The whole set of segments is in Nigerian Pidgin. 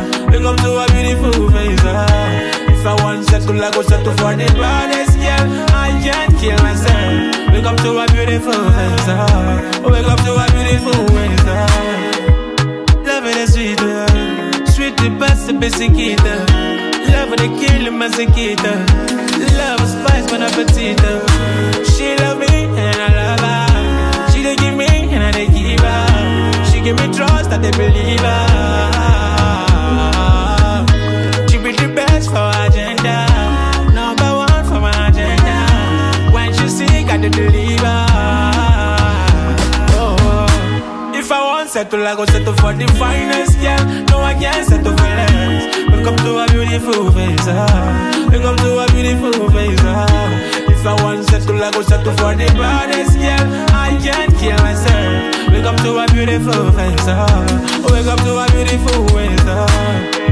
Wake up to a beautiful face. If I want settle, I go settle for the baddest girl. I can't kill myself. Wake up to a beautiful face. Wake up to a beautiful face. Love it is sweet, sweet the best, the basic eater. Love it, the kill, the massive eater. Love is spice, bon appetit. She love me and I love her. She dey give me and I dey give her. She give me trust that they believe her. She be the best for agenda, number one for my agenda. When she sick, I dey deliver. Oh, if I want settle, I go settle for the finest girl. No, I can't settle for less. Wake up to a beautiful face. Wake up to a beautiful face. If I want settle, I go settle for the baddest girl. I can't kill myself. Wake up to a beautiful face. Wake up to a beautiful face.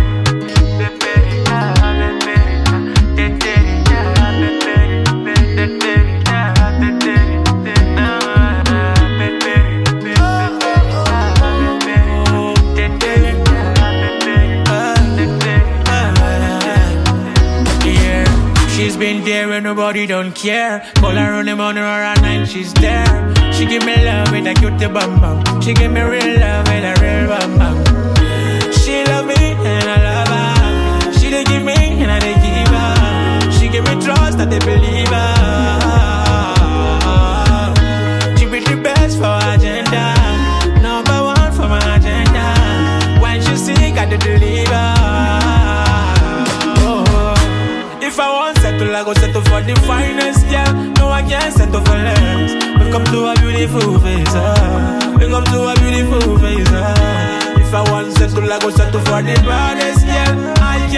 She's been there when nobody don't care. Call her on the morning or at night, she's there. She give me love with a cute bam bam. She give me real love with a real bam bam. She love me and I love her. She dey give me and I dey give her. She give me trust that they believe her. She be the best for agenda, number one for my agenda. When she sick, I dey deliver. If I want settle, I go settle for the finest girl. No, I can't settle for less. Wake up to a beautiful face. Wake up to a beautiful face. If I want settle, I go settle for the baddest girl. I